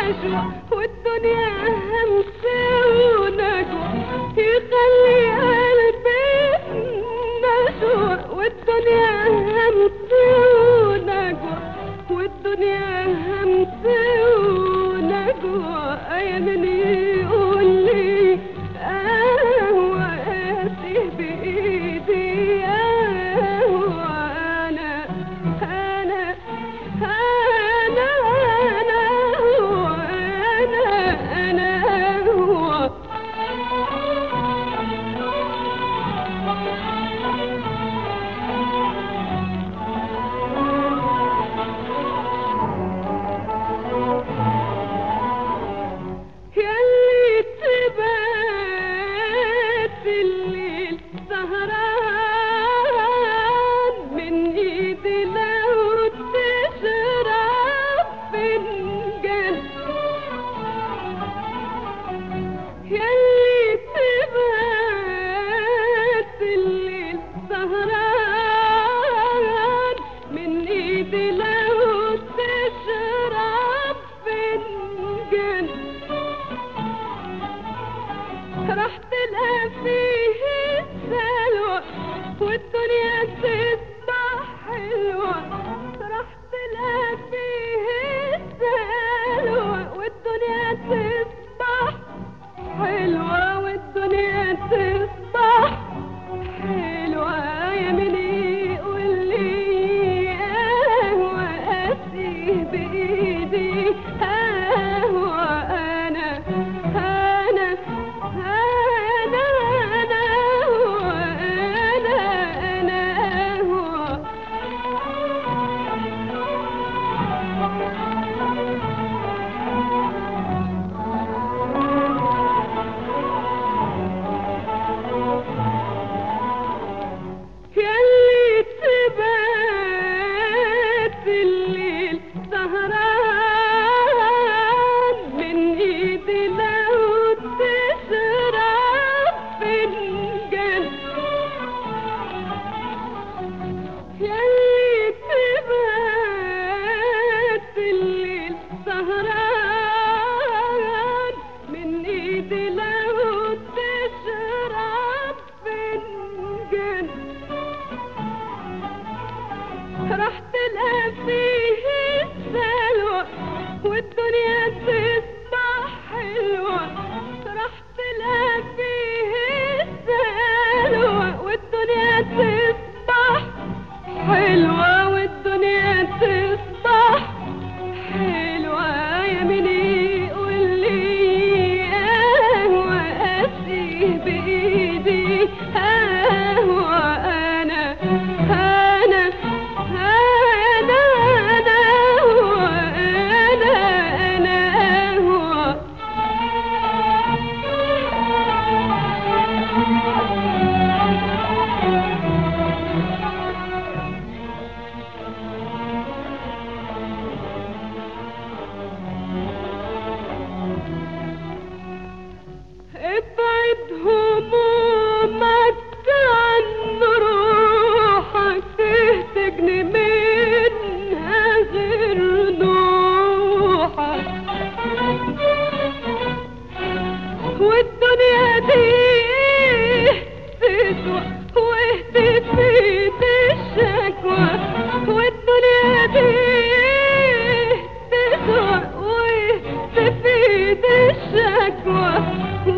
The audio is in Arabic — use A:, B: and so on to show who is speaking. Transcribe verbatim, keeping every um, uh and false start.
A: نجوى والدنيا همس ونجوى يخلي قلبي نجوى والدنيا همس ونجوى والدنيا همس ونجوى يا من يقول لي قهوة قاسي بإيدي قهوة أنا أنا أنا أنا هو أنا أنا هو ياللي تبات الليل سهران من ايدي لو تشرب فنجان ياللي تبات الليل سهران من ايدي لو تشرب فنجان راح تلقى فيه السلوى والدنيا تصبح حلوة راح تلقى فيه السلوى والدنيا تصبح حلوة والدنيا تصبح حلوة يا من يقول لي قهوة قاسي بإيدي قهوة أنا أنا أنا أنا هو أنا أنا هو ياللي تبات الليل سهران من ايدي لو تشرب فنجان ياللي تبات الليل سهران من ايدي لو تشرب فنجان راح تلقى فيه السلوى والدنيا تصبح حلوة راح تلقى فيه السلوى والدنيا تصبح حلوة والدنيا تصبح حلوة يا من يقول لي قهوة قاسي بإيدي قهوة أنا أنا أنا أنا هو أنا أنا هو ابعد همومك عن روحك تهتجني منها غير نوحك والدنيا دي تسوى واهتفيت الشكوى والدنيا دي تسوى واهتفيت الشكوى